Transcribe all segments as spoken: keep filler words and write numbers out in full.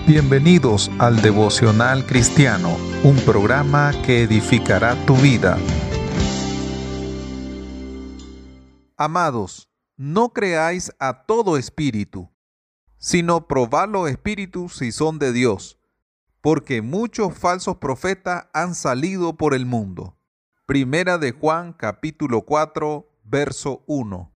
Bienvenidos al Devocional Cristiano, un programa que edificará tu vida. Amados, no creáis a todo espíritu, sino probad los espíritus si son de Dios, porque muchos falsos profetas han salido por el mundo. Primera de Juan, capítulo cuatro, verso uno.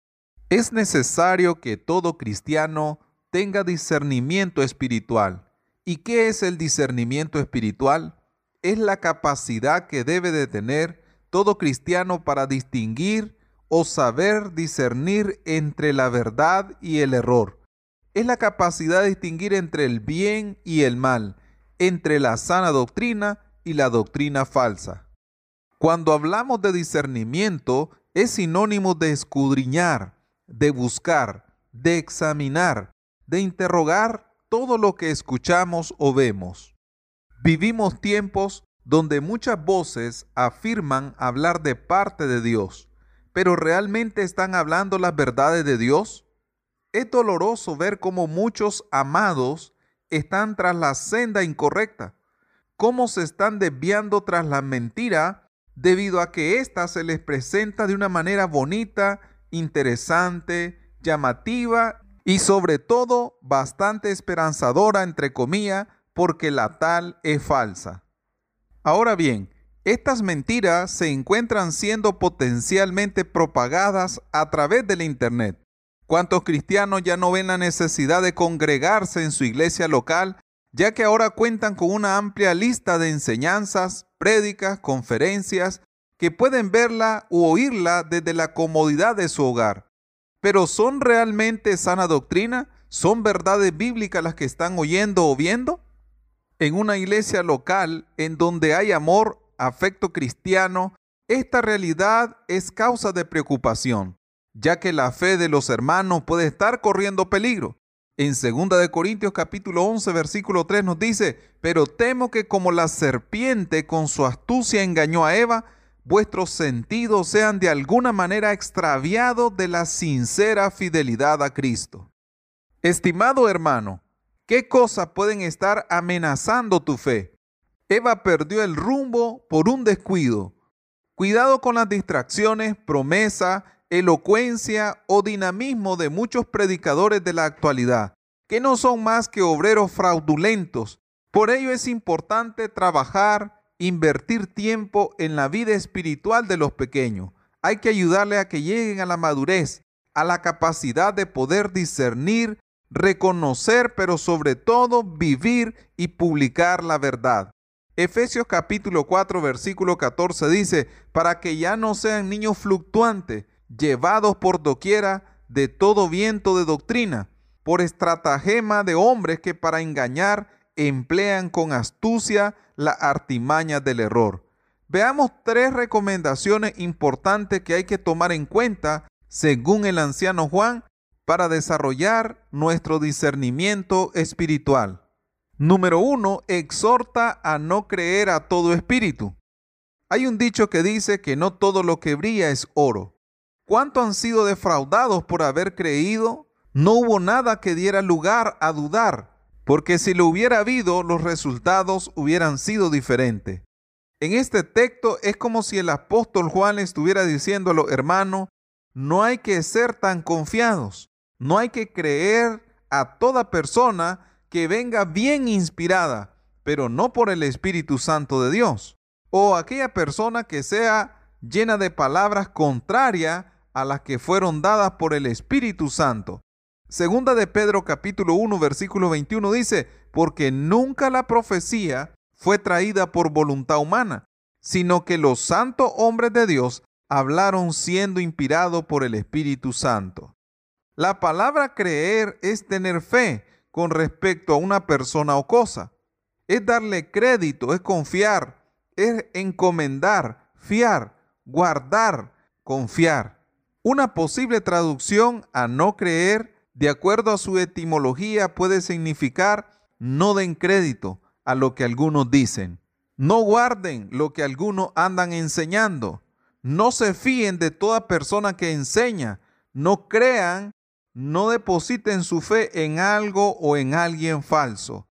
Es necesario que todo cristiano tenga discernimiento espiritual. ¿Y qué es el discernimiento espiritual? Es la capacidad que debe de tener todo cristiano para distinguir o saber discernir entre la verdad y el error. Es la capacidad de distinguir entre el bien y el mal, entre la sana doctrina y la doctrina falsa. Cuando hablamos de discernimiento, es sinónimo de escudriñar, de buscar, de examinar, de interrogar todo lo que escuchamos o vemos. Vivimos tiempos donde muchas voces afirman hablar de parte de Dios, pero ¿realmente están hablando las verdades de Dios? Es doloroso ver cómo muchos amados están tras la senda incorrecta, cómo se están desviando tras la mentira debido a que ésta se les presenta de una manera bonita, interesante, llamativa y sobre todo bastante esperanzadora, entre comillas, porque la tal es falsa. Ahora bien, estas mentiras se encuentran siendo potencialmente propagadas a través del Internet. ¿Cuántos cristianos ya no ven la necesidad de congregarse en su iglesia local, ya que ahora cuentan con una amplia lista de enseñanzas, prédicas, conferencias, que pueden verla u oírla desde la comodidad de su hogar? ¿Pero son realmente sana doctrina? ¿Son verdades bíblicas las que están oyendo o viendo? En una iglesia local en donde hay amor, afecto cristiano, esta realidad es causa de preocupación, ya que la fe de los hermanos puede estar corriendo peligro. En segunda de Corintios capítulo once, versículo tres nos dice: pero temo que como la serpiente con su astucia engañó a Eva, vuestros sentidos sean de alguna manera extraviados de la sincera fidelidad a Cristo. Estimado hermano, ¿qué cosas pueden estar amenazando tu fe? Eva perdió el rumbo por un descuido. Cuidado con las distracciones, promesa, elocuencia o dinamismo de muchos predicadores de la actualidad, que no son más que obreros fraudulentos. Por ello es importante trabajar, invertir tiempo en la vida espiritual de los pequeños. Hay que ayudarles a que lleguen a la madurez, a la capacidad de poder discernir, reconocer, pero sobre todo vivir y publicar la verdad. Efesios capítulo cuatro, versículo catorce dice: para que ya no sean niños fluctuantes, llevados por doquiera de todo viento de doctrina, por estratagema de hombres que para engañar emplean con astucia la artimaña del error. Veamos tres recomendaciones importantes que hay que tomar en cuenta según el anciano Juan para desarrollar nuestro discernimiento espiritual. Número uno, exhorta a no creer a todo espíritu. Hay un dicho que dice que no todo lo que brilla es oro. ¿Cuántos han sido defraudados por haber creído? No hubo nada que diera lugar a dudar, porque si lo hubiera habido, los resultados hubieran sido diferentes. En este texto es como si el apóstol Juan estuviera diciendo a los hermanos: no hay que ser tan confiados, no hay que creer a toda persona que venga bien inspirada, pero no por el Espíritu Santo de Dios, o aquella persona que sea llena de palabras contrarias a las que fueron dadas por el Espíritu Santo. Segunda de Pedro capítulo uno, versículo veintiuno dice: porque nunca la profecía fue traída por voluntad humana, sino que los santos hombres de Dios hablaron siendo inspirados por el Espíritu Santo. La palabra creer es tener fe con respecto a una persona o cosa. Es darle crédito, es confiar, es encomendar, fiar, guardar, confiar. Una posible traducción a no creer, de acuerdo a su etimología, puede significar: no den crédito a lo que algunos dicen, no guarden lo que algunos andan enseñando, no se fíen de toda persona que enseña, no crean, no depositen su fe en algo o en alguien falso.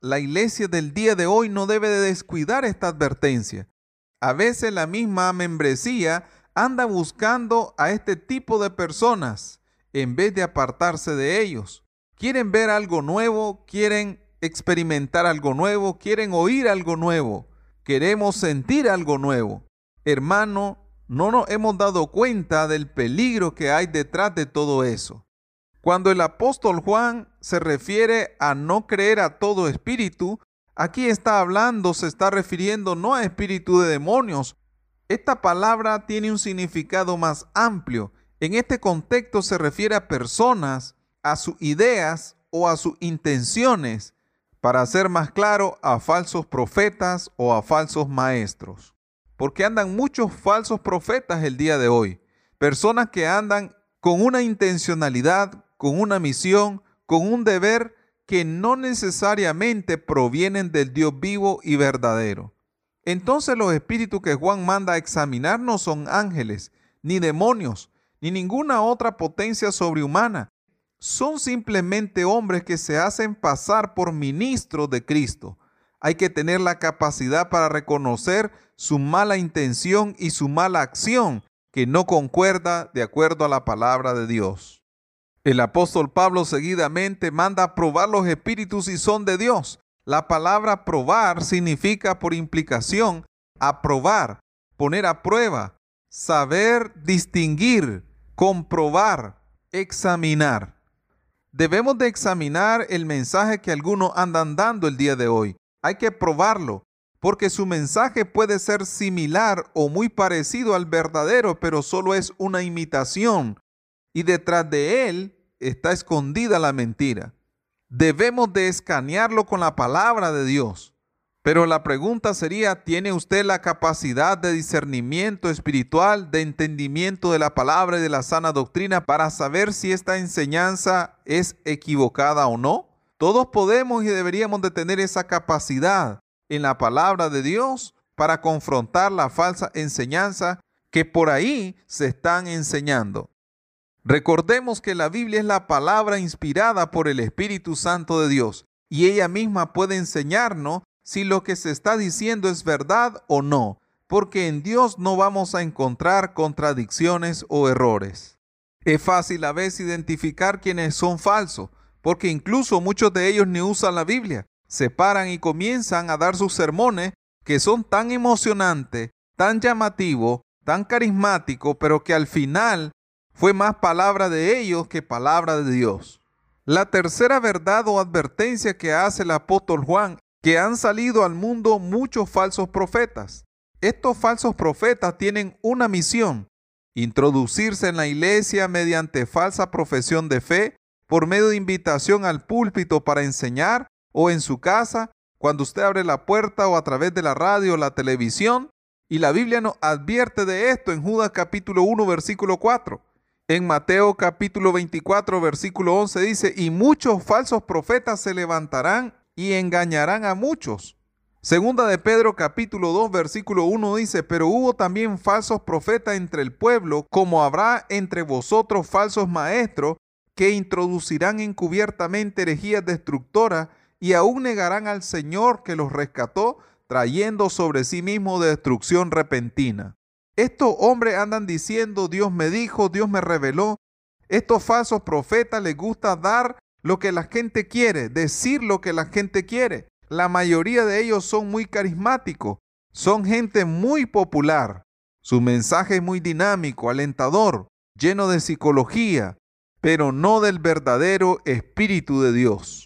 la iglesia del día de hoy no debe de descuidar esta advertencia. A veces la misma membresía anda buscando a este tipo de personas en vez de apartarse de ellos. Quieren ver algo nuevo, quieren experimentar algo nuevo, quieren oír algo nuevo, queremos sentir algo nuevo. Hermano, no nos hemos dado cuenta del peligro que hay detrás de todo eso. Cuando el apóstol Juan se refiere a no creer a todo espíritu, aquí está hablando, se está refiriendo no a espíritu de demonios. Esta palabra tiene un significado más amplio. En este contexto se refiere a personas, a sus ideas o a sus intenciones, para ser más claro, a falsos profetas o a falsos maestros. Porque andan muchos falsos profetas el día de hoy. Personas que andan con una intencionalidad, con una misión, con un deber que no necesariamente provienen del Dios vivo y verdadero. Entonces los espíritus que Juan manda a examinar no son ángeles, ni demonios, ni ninguna otra potencia sobrehumana. Son simplemente hombres que se hacen pasar por ministros de Cristo. Hay que tener la capacidad para reconocer su mala intención y su mala acción que no concuerda de acuerdo a la palabra de Dios. El apóstol Pablo seguidamente manda a probar los espíritus si son de Dios. La palabra probar significa por implicación aprobar, poner a prueba, saber distinguir, comprobar, examinar. Debemos de examinar el mensaje que algunos andan dando el día de hoy. Hay que probarlo, porque su mensaje puede ser similar o muy parecido al verdadero, pero solo es una imitación. Y detrás de él está escondida la mentira. Debemos de escanearlo con la palabra de Dios. Pero la pregunta sería, ¿tiene usted la capacidad de discernimiento espiritual, de entendimiento de la palabra y de la sana doctrina para saber si esta enseñanza es equivocada o no? Todos podemos y deberíamos de tener esa capacidad en la palabra de Dios para confrontar la falsa enseñanza que por ahí se están enseñando. Recordemos que la Biblia es la palabra inspirada por el Espíritu Santo de Dios y ella misma puede enseñarnos si lo que se está diciendo es verdad o no, porque en Dios no vamos a encontrar contradicciones o errores. Es fácil a veces identificar quienes son falsos, porque incluso muchos de ellos ni usan la Biblia. Se paran y comienzan a dar sus sermones que son tan emocionantes, tan llamativos, tan carismáticos, pero que al final fue más palabra de ellos que palabra de Dios. La tercera verdad o advertencia que hace el apóstol Juan, que han salido al mundo muchos falsos profetas. Estos falsos profetas tienen una misión: introducirse en la iglesia mediante falsa profesión de fe, por medio de invitación al púlpito para enseñar, o en su casa, cuando usted abre la puerta, o a través de la radio o la televisión. Y la Biblia nos advierte de esto en Judas capítulo uno, versículo cuatro. En Mateo capítulo veinticuatro, versículo once dice, y muchos falsos profetas se levantarán y engañarán a muchos. Segunda de Pedro capítulo dos, versículo uno dice, pero hubo también falsos profetas entre el pueblo, como habrá entre vosotros falsos maestros, que introducirán encubiertamente herejías destructoras, y aún negarán al Señor que los rescató, trayendo sobre sí mismo destrucción repentina. Estos hombres andan diciendo, Dios me dijo, Dios me reveló. Estos falsos profetas les gusta dar lo que la gente quiere, decir lo que la gente quiere. La mayoría de ellos son muy carismáticos, son gente muy popular. Su mensaje es muy dinámico, alentador, lleno de psicología, pero no del verdadero Espíritu de Dios.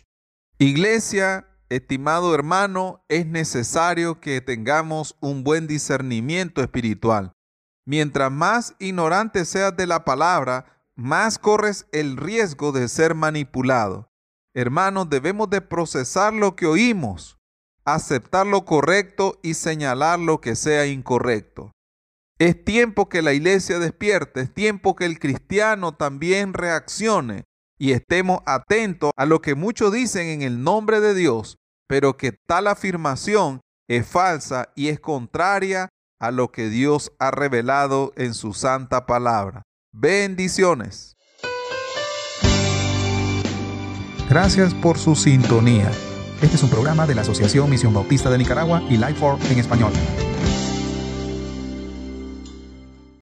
Iglesia, estimado hermano, es necesario que tengamos un buen discernimiento espiritual. Mientras más ignorante seas de la palabra, más corres el riesgo de ser manipulado. Hermanos, debemos de procesar lo que oímos, aceptar lo correcto y señalar lo que sea incorrecto. Es tiempo que la iglesia despierte, es tiempo que el cristiano también reaccione y estemos atentos a lo que muchos dicen en el nombre de Dios, pero que tal afirmación es falsa y es contraria a lo que Dios ha revelado en su santa palabra. Bendiciones. Gracias por su sintonía. Este es un programa de la Asociación Misión Bautista de Nicaragua y Life for en español.